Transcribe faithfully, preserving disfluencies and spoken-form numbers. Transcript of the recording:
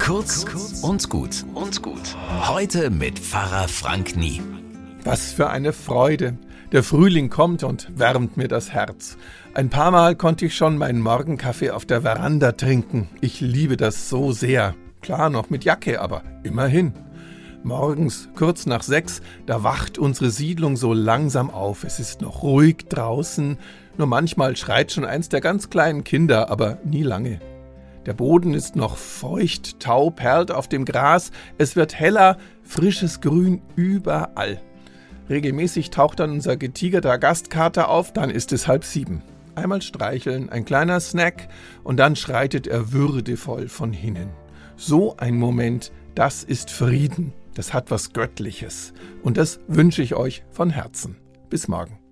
Kurz und gut und gut. Heute mit Pfarrer Frank Nie. Was für eine Freude. Der Frühling kommt und wärmt mir das Herz. Ein paar Mal konnte ich schon meinen Morgenkaffee auf der Veranda trinken. Ich liebe das so sehr. Klar, noch mit Jacke, aber immerhin. Morgens, kurz nach sechs, da wacht unsere Siedlung so langsam auf. Es ist noch ruhig draußen. Nur manchmal schreit schon eins der ganz kleinen Kinder, aber nie lange. Der Boden ist noch feucht, Tau perlt auf dem Gras. Es wird heller, frisches Grün überall. Regelmäßig taucht dann unser getigerter Gastkater auf, dann ist es halb sieben. Einmal streicheln, ein kleiner Snack und dann schreitet er würdevoll von hinnen. So ein Moment, das ist Frieden, das hat was Göttliches und das wünsche ich euch von Herzen. Bis morgen.